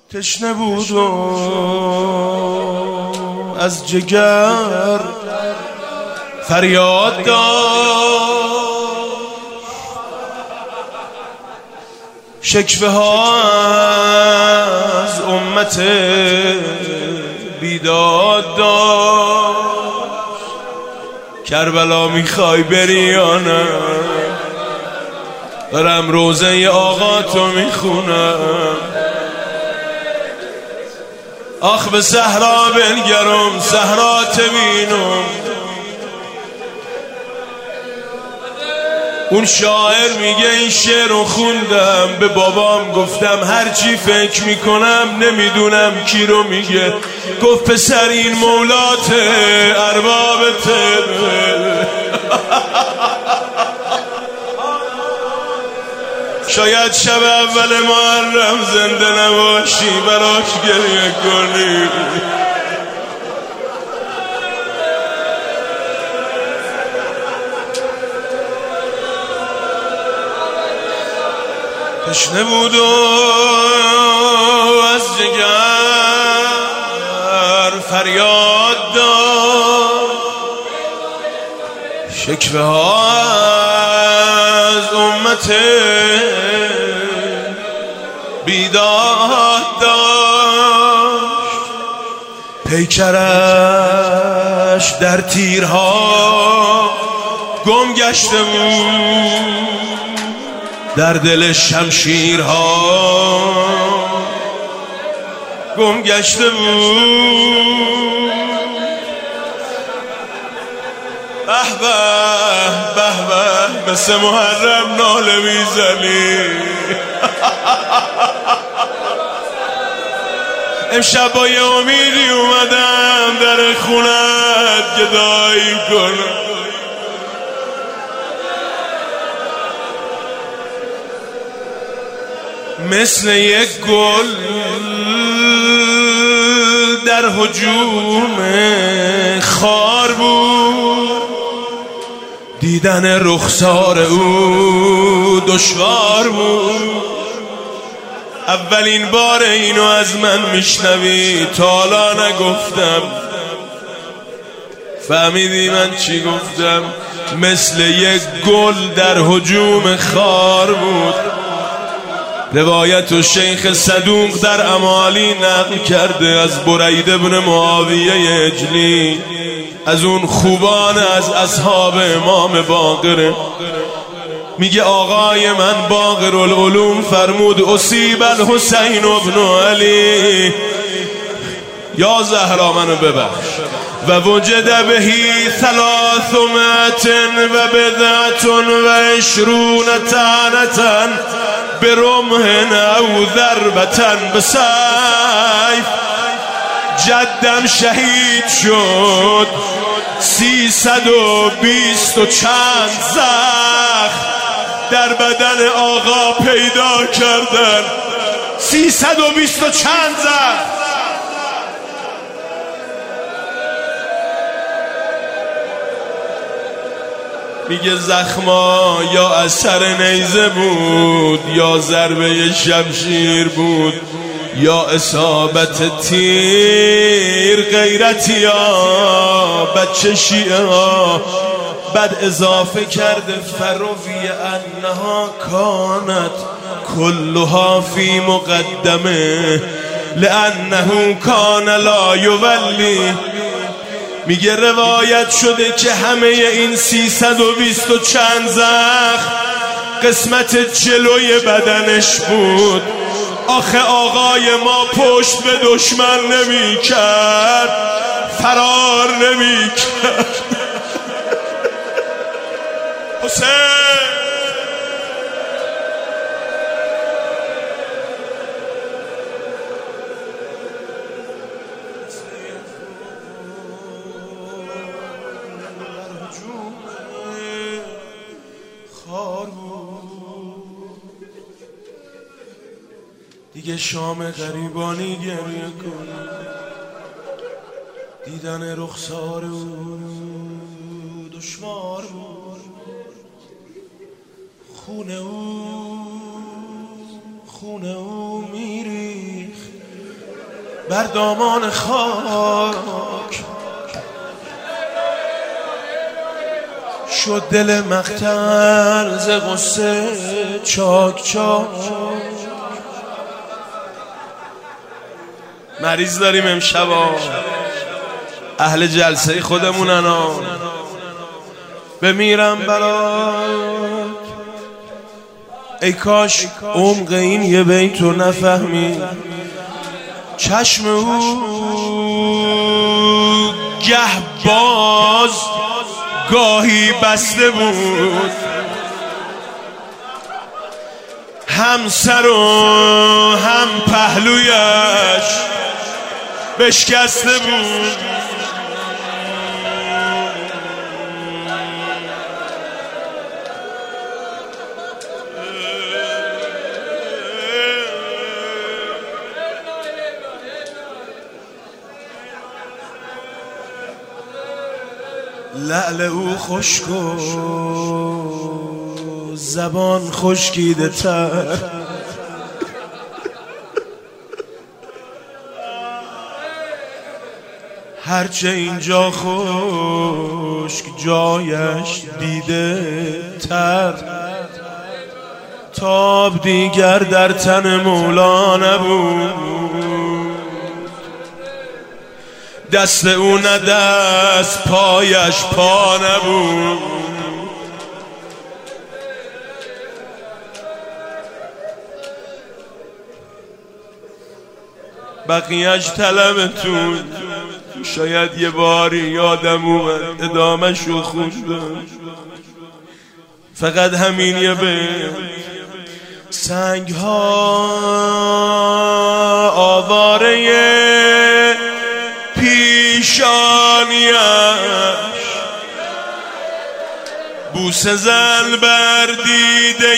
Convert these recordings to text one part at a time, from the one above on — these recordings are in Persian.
تشنه بود و از جگر فریاد داشت، شکوه ها از امت بیداد داشت. کربلا میخوای بری یا نه؟ دارم روزه آقا تو میخونم. آخ به صحرا بنگرم، صحرا تبینم. اون شاعر میگه این شعر رو خوندم، به بابام گفتم هرچی فکر میکنم نمیدونم کی رو میگه. گفت پسر این مولات ارباب تل. شاید شب اول محرم زنده نباشی براش گریه کنی. تشنه بود و از جگر فریاد داشت، شکوه ها از امت بیداد داشت. پیکرش در تیرها گم گشته بود، در دل شمشیرها گم گشته بود. به به به به مثل محرم ناله میزنی. امشب با یه امیدی اومدم در خونت گدایی کنم. مثل یک گل در هجوم خار بود، دیدن رخسار او دشوار بود. اولین بار اینو از من میشنوی، تا حالا نگفتم. فهمیدی من چی گفتم؟ مثل یک گل در هجوم خار بود. روایت و شیخ صدوق در امالی نقل کرده از برید ابن معاویه اجلی، از اون خوبان از اصحاب امام باقره. میگه آقای من باقر العلوم فرمود اصیب الحسین ابن علی. یا زهرا منو ببخش. و وجد بهی 320 طعنة برمح او ضربة بسیف. جدم شهید شد 320 و چند زخم در بدن آقا پیدا کردن. 320 و چند زخم. میگه زخما یا اثر نیزه بود، یا ضربه شمشیر بود، یا اصابت تیر. غیرتی ها بچه شیعه ها بعد اضافه کرده فروی انها کانت کلها فی مقدمه لانه کان لا یولی. میگه روایت شده که همه این 320 و چند زخم قسمت جلوی بدنش بود. آخه آقای ما پشت به دشمن نمی کرد، فرار نمی کرد. حسین دیگه شام غریبانی گریه کن، دیدن رخسار او دشوار بود. خونه او میریخت بر دامان خاک شد دل مقتل ز غصه چاک چاک. مریض داریم امشبا، اهل جلسه خودمونن، بمیرم برات. ای کاش عمق این یه بیتو نفهمی. چشم او گه باز گاهی بسته بود، هم سر و هم پهلویش بشکسته بود. لعل او خشک و زبان خشکیده تر، هرچه اینجا خشک جایش دیده تر. تاب دیگر در تن مولا نبود، دست او نه دست پایش پا نبود. بقیهش طلبتون شاید یه باری یادم اومد ادامه‌شو خوندم. فقط همین یه بیت: سنگ ها آواره پیشانیش، بوسه زن بر دیده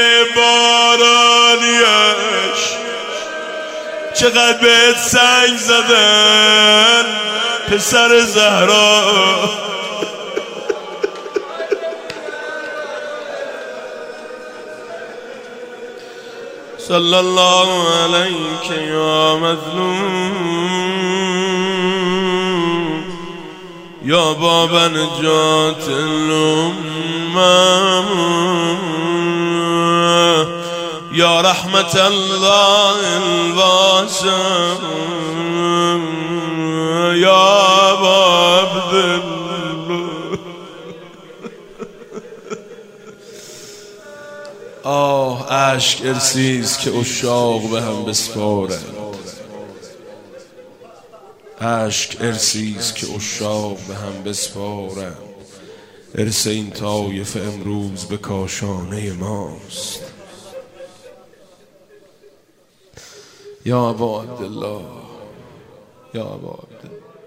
بارانیش. چقدر بهت سنگ زدن پسر زهرا، صلی الله علیک یا مظلوم یا باب نجات الامم یا رحمت الله الواسع یا عبد. آه اشک ارسیز که عشاق به هم بسپارند، اشک ارسیز که عشاق به هم بسپارند. ارث این طایفه امروز به کاشانه ماست. یا ابا عبدالله، یا ابا عبدالله.